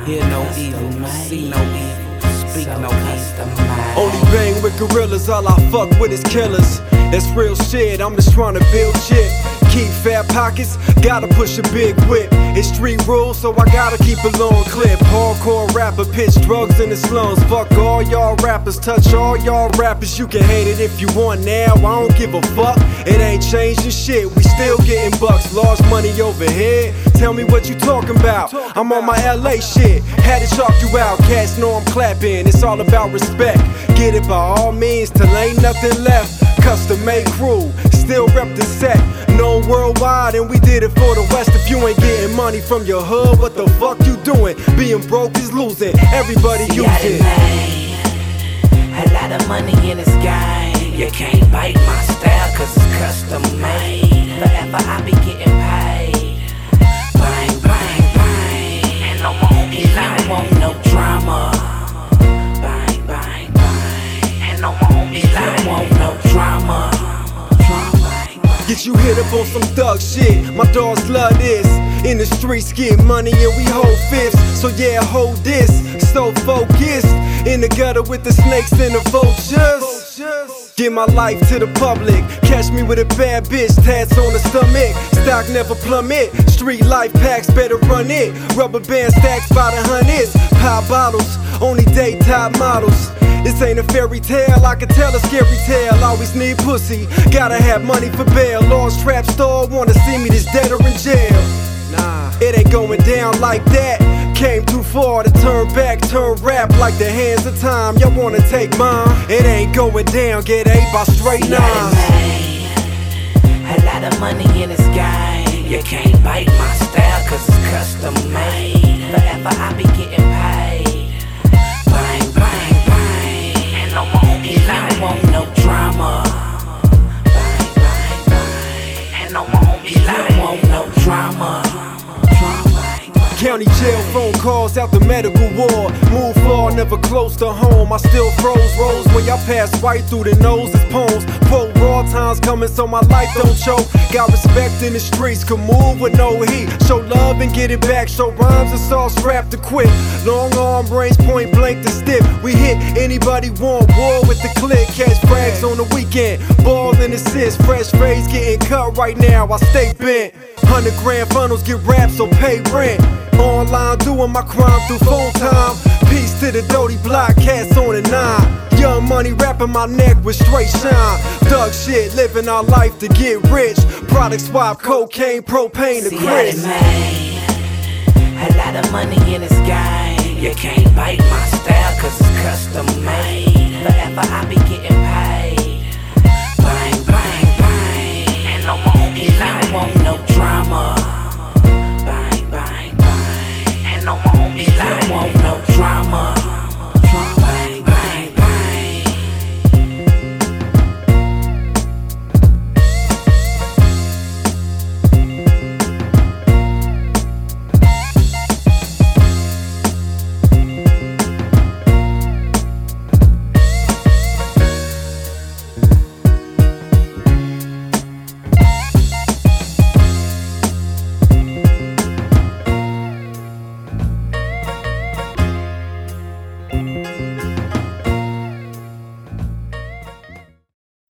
Hear no evil, see no evil, speak no evil. Only bang with gorillas, all I fuck with is killers. That's real shit, I'm just trying to build shit. Keep fat pockets, gotta push a big whip. It's street rules, so I gotta keep a long clip. Hardcore rapper, pitch drugs in the slums. Fuck all y'all rappers, touch all y'all rappers. You can hate it if you want now, I don't give a fuck. It ain't changing shit, we still getting bucks. Large money over here, tell me what you talking about. I'm on my LA shit, had to chalk you out. Cats know I'm clapping, it's all about respect. Get it by all means till ain't nothing left. Custom made crew, still rep the set. Known worldwide and we did it for the West. If you ain't getting money from your hood, what the fuck you doing? Being broke is losing, everybody using. A lot of money in this game. You can't bite my style cause it's custom made. Forever I be getting paid. Bang, bang, bang. And no more be lying. I want no drama. Bang, bang, bang. And no more be lying. I want no drama. Get you hit up on some thug shit, my dogs love this. In the streets get money and we hold fifths. So yeah, hold this, so focused. In the gutter with the snakes and the vultures. Give my life to the public, catch me with a bad bitch, tats on the stomach. Stock never plummet, street life packs better run it. Rubber band stacks by the hundreds, pop bottles, only day top models. This ain't a fairy tale, I can tell a scary tale. Always need pussy, gotta have money for bail. Lost trap store, wanna see me this dead or in jail. Nah, it ain't going down like that. Came too far to turn back, turn rap like the hands of time. Y'all wanna take mine? It ain't going down, get 8 by straight nines. A lot of money in this game. You can't bite my style cause it's custom made. Forever I be getting paid. Bang, bang, bang. And no more be lying. I want no drama. Bang, bang, bang. And no more be lying. I want no drama. County jail phone calls out the medical ward. Move far, never close to home. I still froze rolls when y'all pass right through the nose as poems. Quote, raw times coming so my life don't choke. Got respect in the streets, could move with no heat. Show love and get it back, show rhymes and saw strapped to quit. Long arm range, point blank to stiff. We hit anybody want war with the click. Catch frags on the weekend, ball and assist. Fresh phrase getting cut right now, I stay bent. 100 grand funnels get wrapped, so pay rent. Online doing my crime through phone time. Peace to the Doty block, cats on the 9. Young money wrapping my neck with straight shine. Thug shit, living our life to get rich. Product swap, cocaine, propane, the grits. A lot of money in this game. You can't bite my style cause it's custom made. Forever I be getting paid. Bang, bang, bang. And no more be lying. I want no drama.